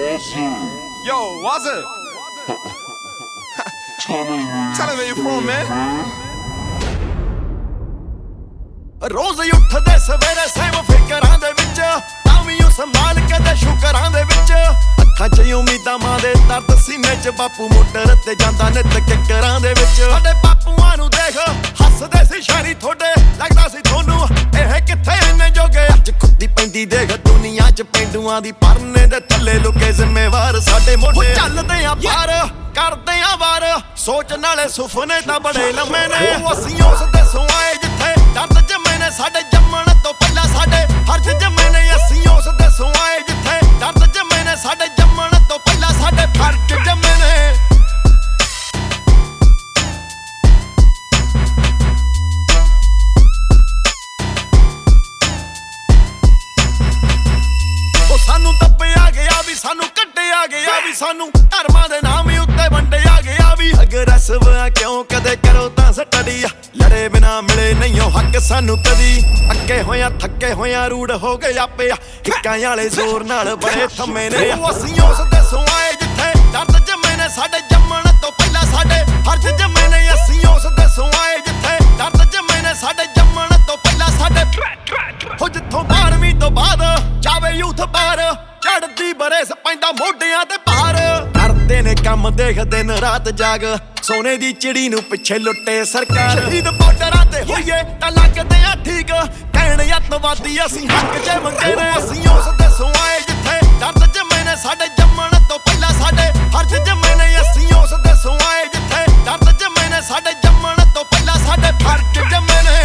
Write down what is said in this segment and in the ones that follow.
Yo, what's it? Tell me where you from, man. ਰੋਜ਼ ਉੱਠਦੇ ਸਵੇਰੇ same ਫਿਕਰਾਂ ਦੇ ਵਿੱਚ ਤਾਂ ਵੀ ਉਹ ਸੰਭਾਲ ਕੇ ਤੇ ਸ਼ੁਕਰਾਂ ਦੇ ਵਿੱਚ ਅੱਖਾਂ 'ਚ ਉਮੀਦਾਂ ਮਾਂ ਦੇ ਦਰਦ ਸੀਨੇ 'ਚ ਬਾਪੂ ਮੋਟਰ ਤੇ ਜਾਂਦਾ ਨਿੱਤ ਕਿੱਕਰਾਂ ਦੇ ਵਿੱਚ ਸਾਡੇ ਬਾਪੂਆਂ ਨੂੰ ਦੇਖ ਹੱਸਦੇ ਸੀ ਸ਼ਾਇਰੀ ਥੋੜੇ ਲੱਗਦਾ ਸੀ ਤੁਹਾਨੂੰ ਇਹ ਕਿੱਥੇ ਇੰਨੇ ਜੋਗੇ ਅੱਜ ਖੁੱਦੀ ਪੈਂਦੀ ਦੇਖ ਦੁਨੀਆ 'ਚ ਪਿੰਡੂਆਂ ਦੀ ਪਰਨੇ ਦੇ ਥੱਲੇ ਲੁਕੇ ਜ਼ਿੰਮੇਵਾਰ ਸਾਡੇ ਮੋਢੇ ਚੱਲਦੇ ਆ ਪਾਰ ਕਰਦੇ ਆ ਵਾਰ ਸੋਚ ਨਾਲੇ ਸੁਪਨੇ ਤਾਂ ਬੜੇ ਲੰਮੇ ਨੇ ਅਸੀਂ ਉਸ ਦੇਸੋਂ ਆਏ ਜਿੱਥੇ ਦਰਦ ਜੰਮੇ ਨੇ ਸਾਡੇ ਜੰਮਣ ਤੋਂ ਪਹਿਲਾਂ ਸਾਡੇ ਹਰਜ ਜੰਮੇ ਨੇ ਅਸੀਂ ਉਸ ਦੇਸੋਂ ਆਏ ਜਿੱਥੇ ਦਰਦ ਜੰਮੇ ਨੇ ਸਾਡੇ ਜੰਮਣ ਤੋਂ ਪਹਿਲਾਂ ਸਾਡੇ ਫਰਜ਼ ਜੰਮੇ ਨੇ ਉਹ ਸਾਨੂੰ ਦੱਬਿਆ ਗਿਆ ਵੀ ਸਾਨੂੰ ਕੱਢਿਆ ਗਿਆ ਵੀ ਸਾਨੂੰ ਧਰਮਾਂ ਦੇ ਨਾਮ ਹੀ ਉੱਤੇ ਵੰਡਿਆ ਗਿਆ ਵੀ ਅਗਰੈਸਿਵ ਆ ਕਿਉਂ ਕਦੇ ਕਰੋ ਤਾਂ ਸਟੱਡੀ ਲੜੇ ਬਿਨਾ ਮਿਲੇ ਨਹੀਂ ਉਹ ਹੱਕ ਸਾਨੂੰ ਕਦੀ ਅੱਕੇ ਹੋਇਆ ਥੱਕੇ ਹੋਇਆ ਰੂੜ ਹੋ ਗਏ ਆਪੇ ਹਿੱਕਾਂ ਵਾਲੇ ਜ਼ੋਰ ਨਾਲ ਬੜੇ ਥੰਮੇ ਨੇ ਅਸੀਂ ਉਸ ਦੇਸੋਂ ਆਏ ਜਿੱਥੇ ਦਰਦ ਜੰਮੇ ਨੇ ਸਾਡੇ ਜੰਮਣ ਤੋਂ ਪਹਿਲਾਂ ਸਾਡੇ ਹਰਜ ਜੰਮੇ ਨੇ ਅਸੀਂ ਉਸ ਦੇਸੋਂ ਆਏ ਜਿੱਥੇ ਦਰਦ ਜੰਮੇ ਨੇ ਸਾਡੇ ਜੰਮਣ ਤੋਂ ਪਹਿਲਾਂ ਸਾਡੇ ਹੋ ਜਿੱਥੋਂ 12ਵੀਂ ਤੋਂ ਬਾਅਦ ਜਾਵੇ ਯੂਥ ਬਾਹਰ ਚੜਦੀ ਬਰੇਸ ਪੈਂਦਾ ਮੋਢਿਆਂ ਤੇ ਭਾਰ ਕਰਦੇ ਨੇ ਕੰਮ ਦੇਖ ਦਿਨ ਰਾਤ ਜਾਗ ਸੋਨੇ ਦੀ ਚਿੜੀ ਨੂੰ ਪਿੱਛੇ ਲੁੱਟੇ ਸਰਕਾਰ ਸ਼ਹੀਦ ਬਾਰਡਰਾਂ ਤੇ ਹੋਈਏ ਤਾਂ ਲੱਗਦੇ ਆ ਠੀਕ ਕਹਿਣ ਅੱਤਵਾਦੀ ਅਸੀਂ ਹੱਕ ਜੇ ਮੰਗੇ ਨੇ ਅਸੀਂ ਉਸ ਦੇਸੋਂ ਆਏ ਜਿੱਥੇ ਦਰਦ ਜੰਮੇ ਨੇ ਸਾਡੇ ਜੰਮਣ ਤੋਂ ਪਹਿਲਾਂ ਸਾਡੇ ਹਰਜ ਜੰਮੇ ਨੇ ਅਸੀਂ ਉਸ ਦੇਸੋਂ ਆਏ ਜਿੱਥੇ ਦਰਦ ਜੰਮੇ ਨੇ ਸਾਡੇ ਜੰਮਣ ਤੋਂ ਪਹਿਲਾਂ ਸਾਡੇ ਫਰਜ਼ ਜੰਮੇ ਨੇ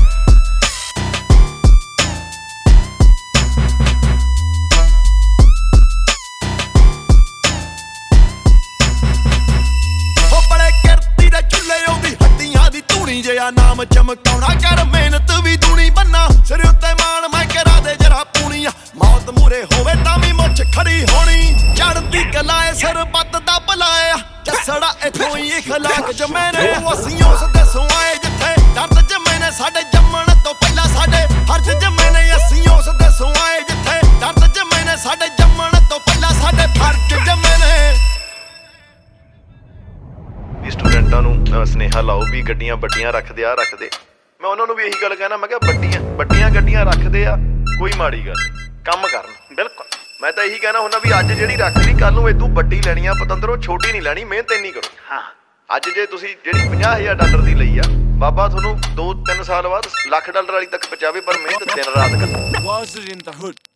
ਜਿਹਾ ਨਾਮ ਚਮਕਾਉਣਾ ਕਰ ਮਿਹਨਤ ਵੀ ਦੂਣੀ ਬੰਨਾ ਸਿਰ ਉੱਤੇ ਮਾਣ ਮੈਂ ਕਰਾ ਦੇ ਜਰਾ ਪੂਣੀ ਮੌਤ ਮੂਰੇ ਹੋਵੇ ਤਾਂ ਵੀ ਮੁੱਛ ਖੜੀ ਹੋਣੀ ਚੜਦੀ ਕਲਾਏ ਸਿਰ ਬੱਤ ਦਾ ਬਲਾਇਆ ਜੱਸੜਾ ਇਥੋਂ ਹੀ ਇਖਲਾਕ ਜੰਮੇ ਨੇ ਅਸੀਂ ਉਸ ਦੇਸੋਂ ਆਏ ਜਿੱਥੇ ਦਰਦ ਜੰਮੇ ਨੇ ਸਾਡੇ ਜੰਮਣ ਤੋਂ ਪਹਿਲਾਂ ਸਾਡੇ ਹਰਜ ਜੰਮੇ ਨੇ ਅਸੀਂ ਉਸ ਦੇਸੋਂ ਆਏ ਜਿੱਥੇ ਦਰਦ ਜੰਮੇ ਨੇ ਸਾਡੇ ਜੰਮਣ ਤੋਂ ਪਹਿਲਾਂ ਸਾਡੇ ਫਰਜ਼ ਜੰਮੇ ਨੇ ਸਟੂਡੈਂਟਾਂ ਨੂੰ ਸੁਨੇਹਾ ਲਾਓ ਵੀ ਗੱਡੀਆਂ ਵੱਡੀਆਂ ਰੱਖਦੇ ਆ ਰੱਖਦੇ ਮੈਂ ਉਹਨਾਂ ਨੂੰ ਵੀ ਇਹੀ ਗੱਲ ਕਹਿਣਾ ਮੈਂ ਕਿਹਾ ਵੱਡੀਆਂ ਗੱਡੀਆਂ ਰੱਖਦੇ ਆ ਕੋਈ ਮਾੜੀ ਗੱਲ ਕੰਮ ਕਰਨ ਬਿਲਕੁਲ ਮੈਂ ਤਾਂ ਇਹੀ ਕਹਿਣਾ ਹੁੰਦਾ ਵੀ ਅੱਜ ਜਿਹੜੀ ਰੱਖ ਲਈ ਕੱਲ ਨੂੰ ਇਦੋਂ ਵੱਡੀ ਲੈਣੀ ਆ ਪਤੰਦਰੋਂ ਛੋਟੀ ਨਹੀਂ ਲੈਣੀ ਮਿਹਨਤ ਇੰਨੀ ਕਰੋ ਹਾਂ ਅੱਜ ਜੇ ਤੁਸੀਂ ਜਿਹੜੀ $50,000 ਦੀ ਲਈ ਆ ਬਾਬਾ ਤੁਹਾਨੂੰ 2-3 ਸਾਲ ਬਾਅਦ $1,00,000 ਵਾਲੀ ਤੱਕ ਪਹੁੰਚਾਵੇ ਪਰ ਮਿਹਨਤ ਦਿਨ ਰਾਤ ਕਰੋ